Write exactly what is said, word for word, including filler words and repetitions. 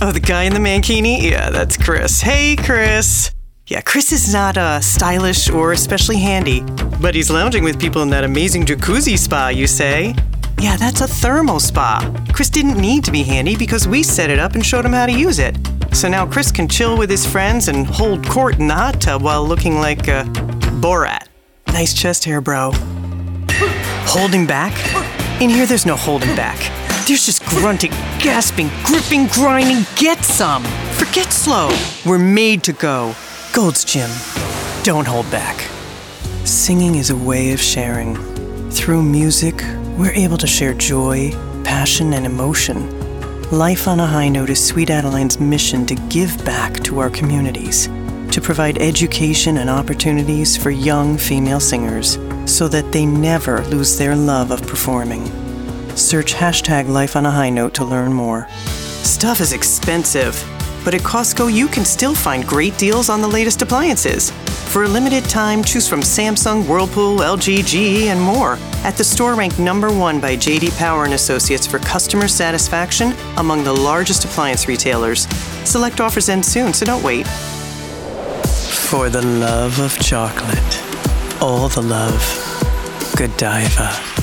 Oh, the guy in the mankini? Yeah, that's Chris. Hey, Chris. Yeah, Chris is not uh, stylish or especially handy, but he's lounging with people in that amazing jacuzzi spa, you say? Yeah, that's a thermal spa. Chris didn't need to be handy because we set it up and showed him how to use it. So now Chris can chill with his friends and hold court in the hot tub while looking like uh, Borat. Nice chest hair, bro. Holding back? In here, there's no holding back. There's just grunting, gasping, gripping, grinding. Get some. Forget slow. We're made to go. Gold's Gym. Don't hold back. Singing is a way of sharing. Through music, we're able to share joy, passion, and emotion. Life on a High Note is Sweet Adeline's mission to give back to our communities, to provide education and opportunities for young female singers so that they never lose their love of performing. Search hashtag Life on a High Note to learn more. Stuff is expensive, but at Costco you can still find great deals on the latest appliances. For a limited time, choose from Samsung, Whirlpool, L G, G E, and more. At the store ranked number one by J D Power and Associates for customer satisfaction among the largest appliance retailers. Select offers end soon, so don't wait. For the love of chocolate, all the love, Godiva.